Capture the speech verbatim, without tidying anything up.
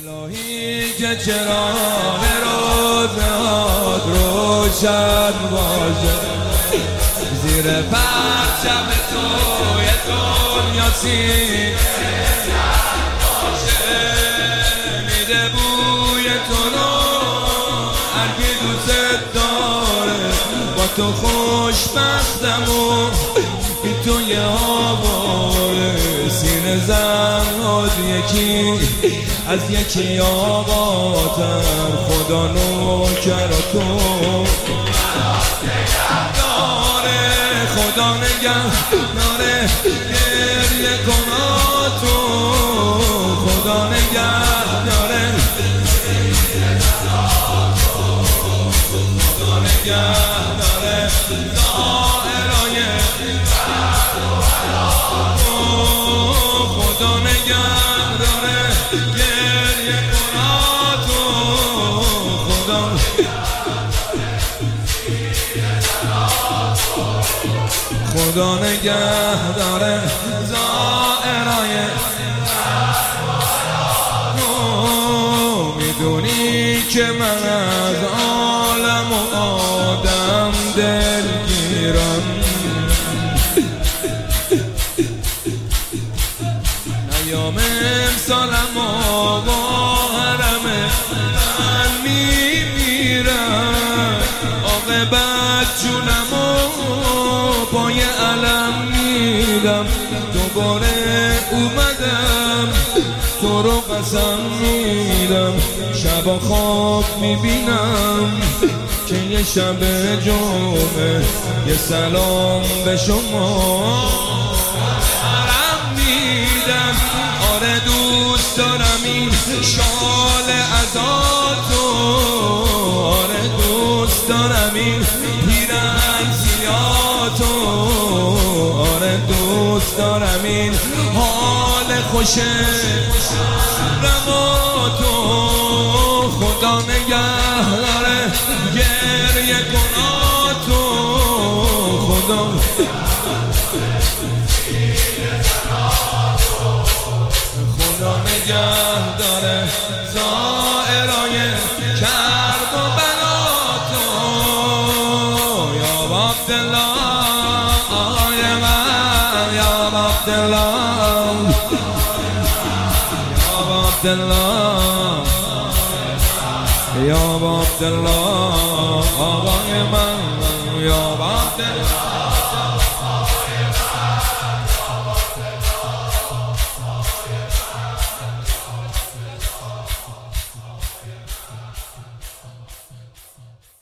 الهی که چراغ روزهات روشن باشه، زیر پرچم توی دنیا سینه باشه، میده بوی تو رو هر کی دوست داره. با تو خوشبختم و بی تو یه آواره، سینه زنهاد یکی از یکی آقاتر. خدا نوکر تو داره، خدا نگه داره گریه کنا تو، خدا نگه داره خدا نگه داره ظاهرای خدا نگه داره گریه کنا تو، خدا خدا نگه داره ظاهرای تو. میدونی که من از عالم و آدم دلگیرم، نیام امسالم آقا حرمه من میمیرم، عاقبت جونم و پای علم میدم. دوباره اومدم تو رو قسم میدم، شب خواب میبینم که یه شب جمعه یه سلام به شما حرم میدم. آره دوست دارم این شال عزاتو، آره دوست دارم این پیرن زیاتو، آره دوست دارم این حال خوشه رماتو. خدا نگه داره گریه کنا تو، خدا خدا نگه داره ظاهرای کرب و بلا تو. یا عبدالله آقای من، یا عبدالله یا عبدالله یا عبدالله آقای من، یا عبدالله